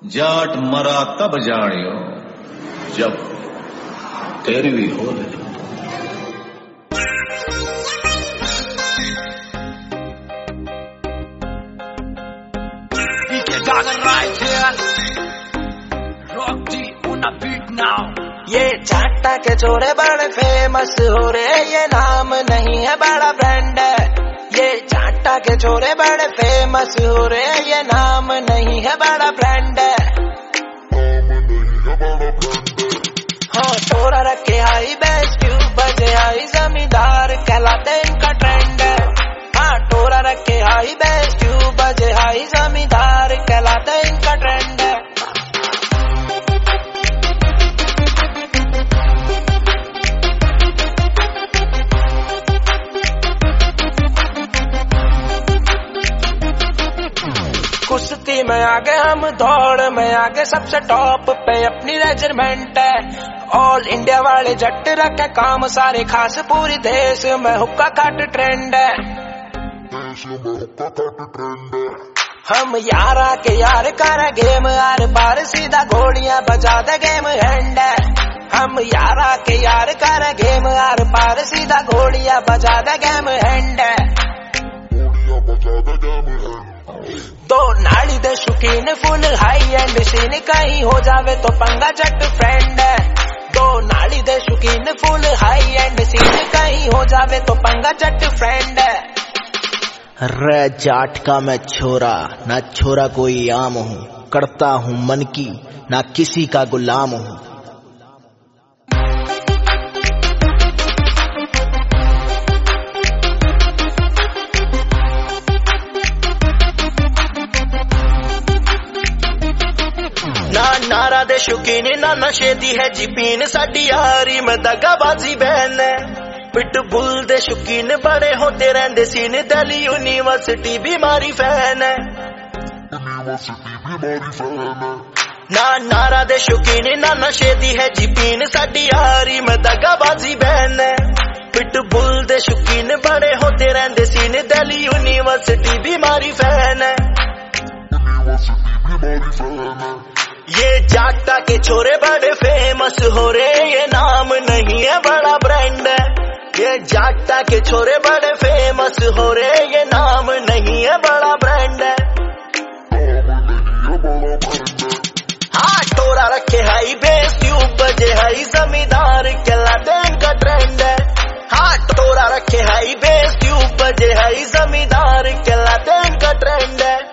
जाट मरा तब जानियो जब तेरवी हो ले। ये चाटा के छोरे बड़े फेमस हो रहे, ये नाम नहीं है बड़ा ब्रांड है। ये चाटा के छोरे बड़े फेमस हो रहे, ये नाम नहीं है बड़ा ब्रांड है। हाँ टोरा रखे हाई बेस ट्यूब बजे हाई जमींदार कहलाते इनका ट्रेंड है। हाँ टोरा रखे हाई बेस ट्यूब बजे हाई जमींदार कहलाते इनका ट्रेंड है। कुश्ती में आगे हम, दौड़ में आगे, सबसे टॉप पे अपनी रेजिमेंट है। ऑल इंडिया वाले जट रखे काम सारे खास, पूरी देश में हुक्का खाट ट्रेंड है। हम यारा के यार कर गेम आर बार, सीधा घोड़ियां बजा दे गेम हैंड है। हम यारा के यार कर गेम आर पार, सीधा घोड़ियां बजा दे गेम हैंड है। दो नाड़ी दे शौकीन फुल हाई एंड सीन, कहीं हो जावे तो पंगा जट फ्रेंड है। दो नाड़ी दे शौकीन फुल हाई एंड सीन, कहीं हो जावे तो पंगा जट फ्रेंड है। रे जाट का मैं छोरा, ना छोरा कोई आम हूँ, करता हूँ मन की ना किसी का गुलाम हूँ। ना नारा दे शौकीन ना नशे दी है जीपीन, साडी यारी में दगाबाजी बहन है। पिटबुल दे शौकीन बड़े होते रहंदे सीन, दिल्ली यूनिवर्सिटी बीमारी फैन है। ना नारा दे शौकीन ना नशे दी है जीपीन, साडी यारी में दगाबाजी बहन है। पिटबुल दे शौकीन बड़े होते रहंदे सीन, दिल्ली यूनिवर्सिटी बीमारी फैन है। ये जाटा के छोरे बड़े फेमस हो रहे, ये नाम नहीं है बड़ा ब्रांड है। ये जाटा के छोरे बड़े फेमस हो रहे, ये नाम नहीं है बड़ा ब्रांड है। हाँ टोरा रखे हाई बेस ट्यूब बजे हाई जमींदार कहलाते इनका ट्रेंड है। हाँ टोरा रखे हाई बेस ट्यूब बजे हाई जमींदार कहलाते इनका ट्रेंड है।